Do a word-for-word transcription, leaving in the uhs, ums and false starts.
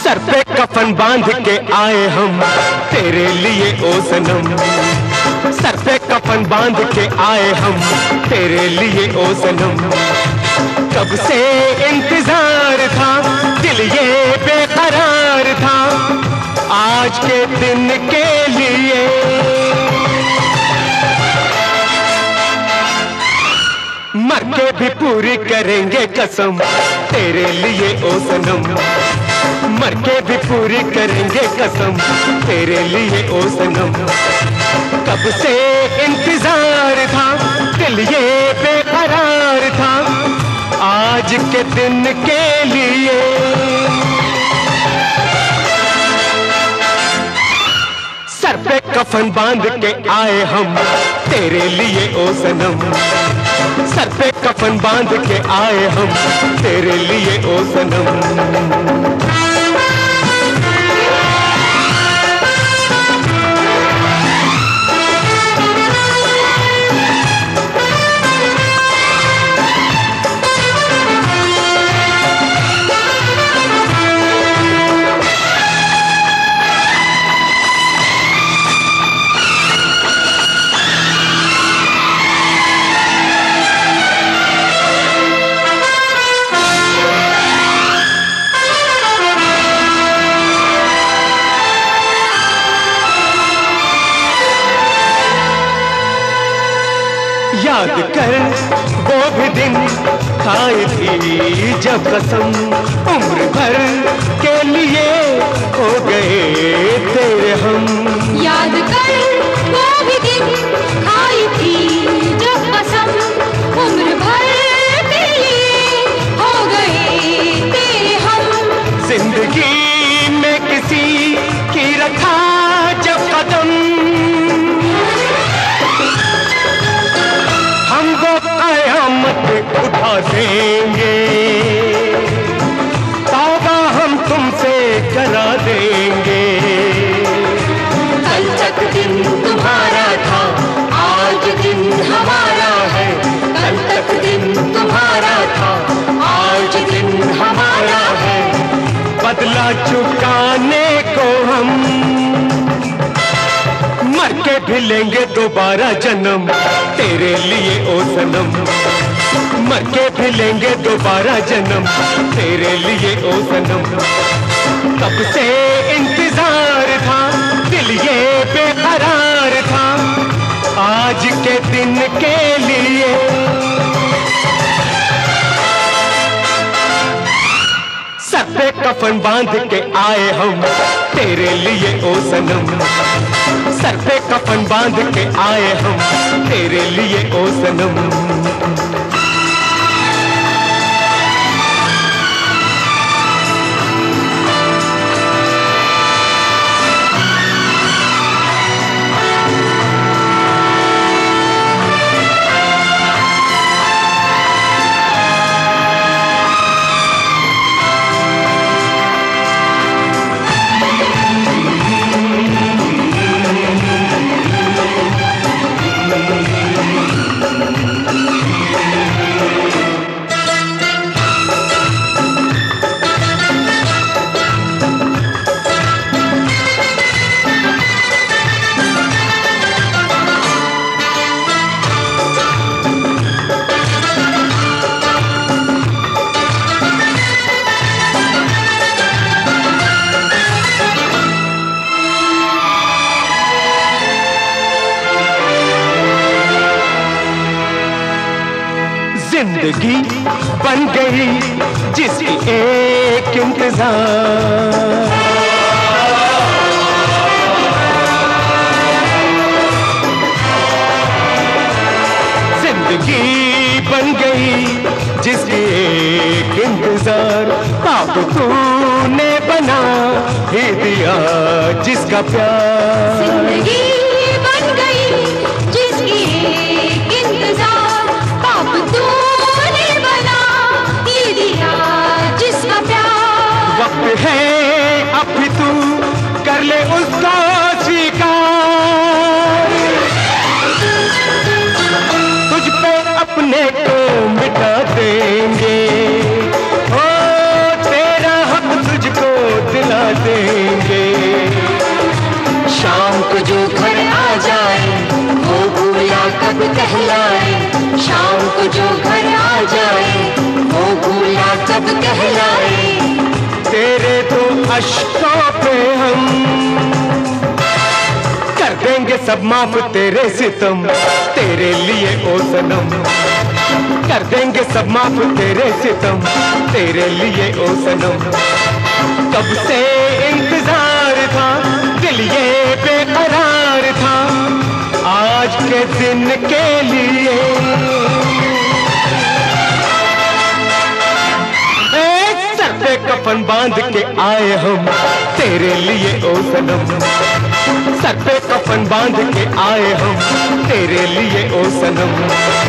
Sir पे कफन बांध के आए हम तेरे लिए ओ सनम। सर पे कफन बांध के आए हम तेरे लिए ओ सनम। कब से इंतजार था, दिल ये बेकरार था आज के दिन के लिए। मर के भी पूरी करेंगे कसम तेरे लिए ओ सनम। मर के भी पूरी करेंगे कसम तेरे लिए ओ सनम। कब से इंतजार था, दिल ये बेकरार था आज के दिन के लिए। सर पे कफन बांध के आए हम तेरे लिए ओ सनम। सर पे कफन बांध के आए हम तेरे लिए ओ सनम। याद कर वो भी दिन खाई थी जब कसम। उम्र भर के लिए हो गए तेरे हम। याद कर वो भी दिन खाई थी जब कसम। उम्र भर के लिए हो गए तेरे हम। जिंदगी में किसी की रखा जब कदम उठा देंगे। तौबा हम तुमसे करा देंगे। कल तक दिन तुम्हारा था, आज दिन हमारा है। कल तक दिन तुम्हारा था, आज दिन हमारा है। बदला चुकाने को हम मर के भी लेंगे दोबारा जन्म तेरे लिए ओ सनम। मर के भी लेंगे दोबारा जन्म तेरे लिए ओ सनम। कब से इंतजार था, दिल ये बेकरार था आज के दिन के लिए। सर पे कफन बांध के आए हम तेरे लिए ओ सनम। सर पे कफन बांध के आए हम तेरे लिए ओ सनम। जिंदगी बन गई जिसकी एक इंतजार। जिंदगी बन गई जिसकी एक इंतजार। पाप तूने बना ही दिया जिसका प्यार। जिंदगी बन गई जिसकी एक इंतजार। पाप तूने बना ही दिया जिसका प्यार। वक्त है अब भी तू कर ले उसका स्वीकार। तुझ पे अपने को मिटा देंगे, ओ तेरा हक तुझको दिला अश्कों पे हम कर देंगे सब माफ तेरे सितम, तेरे लिए ओ सनम। कर देंगे सब माफ तेरे सितम, तेरे लिए ओ सनम। कब से इंतजार था, दिल ये बेकरार था, आज के दिन के लिए। ए, सर पे कफन बांध के आए हम, तेरे लिए ओ सनम। सर पे कफन बांध के आए हम, तेरे लिए ओ सनम।